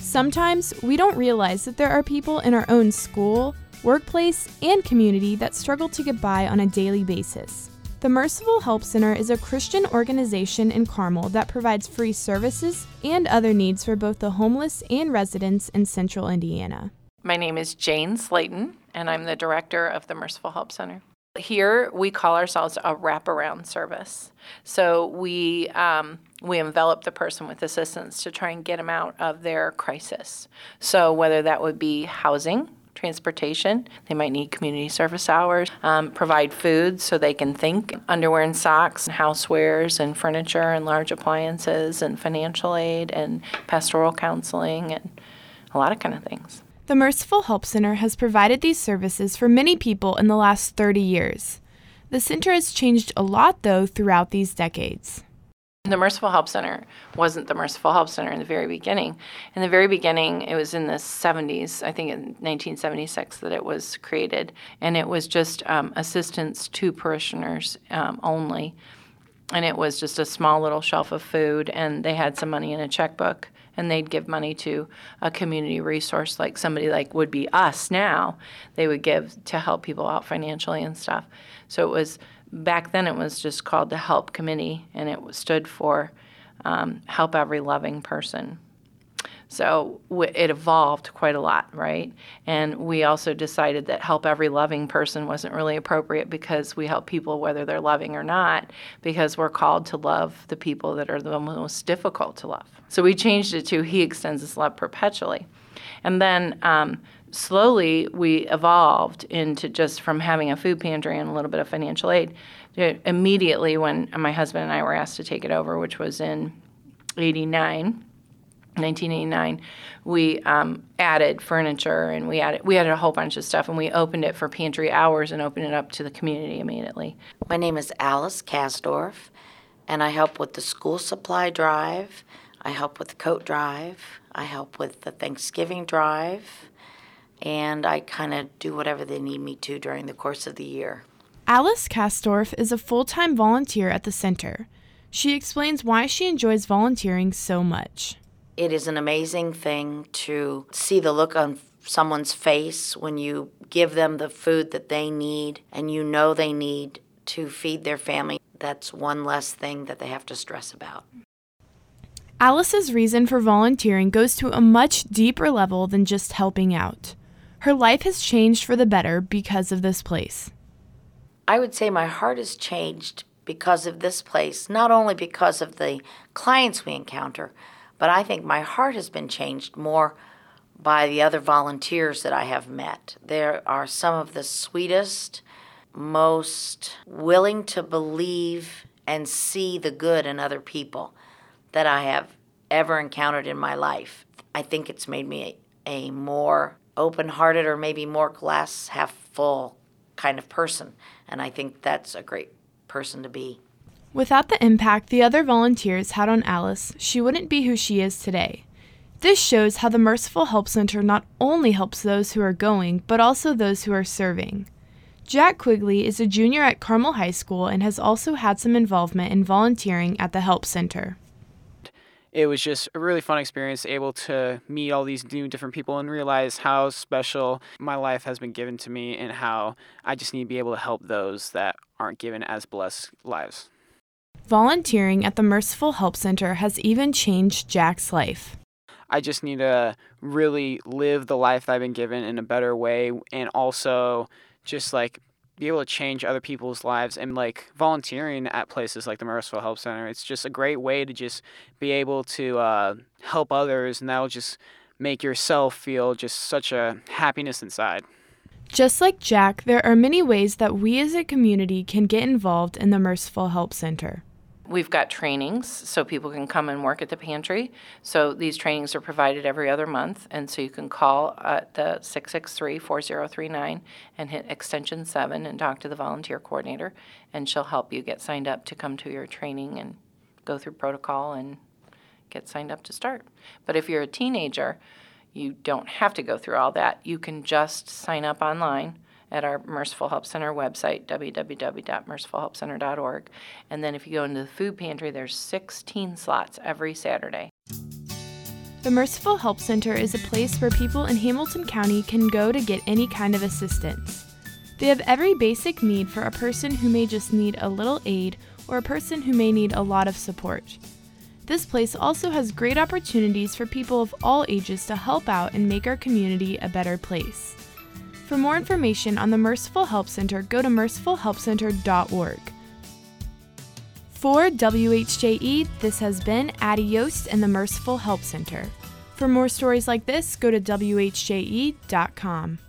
Sometimes we don't realize that there are people in our own school, workplace, and community that struggle to get by on a daily basis. The Merciful Help Center is a Christian organization in Carmel that provides free services and other needs for both the homeless and residents in central Indiana. My name is Jane Slayton, and I'm the director of the Merciful Help Center. Here, we call ourselves a wraparound service. So we envelop the person with assistance to try and get them out of their crisis. So whether that would be housing, transportation, they might need community service hours, provide food so they can think, underwear and socks, and housewares and furniture and large appliances and financial aid and pastoral counseling and a lot of kind of things. The Merciful Help Center has provided these services for many people in the last 30 years. The center has changed a lot, though, throughout these decades. The Merciful Help Center wasn't the Merciful Help Center in the very beginning. In the very beginning, it was in the 70s, I think in 1976, that it was created, and it was just assistance to parishioners only. And it was just a small little shelf of food, and they had some money in a checkbook, and they'd give money to a community resource like somebody like would be us now. They would give to help people out financially and stuff. So it was, back then it was just called the Help Committee, and it stood for Help Every Loving Person. So it evolved quite a lot, right? And we also decided that Help Every Loving Person wasn't really appropriate because we help people whether they're loving or not, because we're called to love the people that are the most difficult to love. So we changed it to He Extends His Love Perpetually. And then slowly we evolved into just from having a food pantry and a little bit of financial aid. Immediately when my husband and I were asked to take it over, which was in 1989, we added furniture and we added a whole bunch of stuff, and we opened it for pantry hours and opened it up to the community immediately. My name is Alice Kasdorf, and I help with the school supply drive. I help with the coat drive. I help with the Thanksgiving drive, and I kind of do whatever they need me to during the course of the year. Alice Kasdorf is a full-time volunteer at the center. She explains why she enjoys volunteering so much. It is an amazing thing to see the look on someone's face when you give them the food that they need and you know they need to feed their family. That's one less thing that they have to stress about. Alice's reason for volunteering goes to a much deeper level than just helping out. Her life has changed for the better because of this place. I would say my heart has changed because of this place, not only because of the clients we encounter, but I think my heart has been changed more by the other volunteers that I have met. There are some of the sweetest, most willing to believe and see the good in other people that I have ever encountered in my life. I think it's made me a more open-hearted or maybe more glass half full kind of person, and I think that's a great person to be. Without the impact the other volunteers had on Alice, she wouldn't be who she is today. This shows how the Merciful Help Center not only helps those who are going, but also those who are serving. Jack Quigley is a junior at Carmel High School and has also had some involvement in volunteering at the Help Center. It was just a really fun experience, able to meet all these new different people and realize how special my life has been given to me and how I just need to be able to help those that aren't given as blessed lives. Volunteering at the Merciful Help Center has even changed Jack's life. I just need to really live the life I've been given in a better way, and also just be able to change other people's lives. And volunteering at places like the Merciful Help Center, it's just a great way to just be able to help others, and that'll just make yourself feel just such a happiness inside. Just like Jack, there are many ways that we as a community can get involved in the Merciful Help Center. We've got trainings so people can come and work at the pantry. So these trainings are provided every other month, and so you can call at the 663-4039 and hit extension 7 and talk to the volunteer coordinator, and she'll help you get signed up to come to your training and go through protocol and get signed up to start. But if you're a teenager, you don't have to go through all that. You can just sign up online at our Merciful Help Center website, www.mercifulhelpcenter.org. And then if you go into the food pantry, there's 16 slots every Saturday. The Merciful Help Center is a place where people in Hamilton County can go to get any kind of assistance. They have every basic need for a person who may just need a little aid or a person who may need a lot of support. This place also has great opportunities for people of all ages to help out and make our community a better place. For more information on the Merciful Help Center, go to mercifulhelpcenter.org. For WHJE, this has been Addie Yost and the Merciful Help Center. For more stories like this, go to WHJE.com.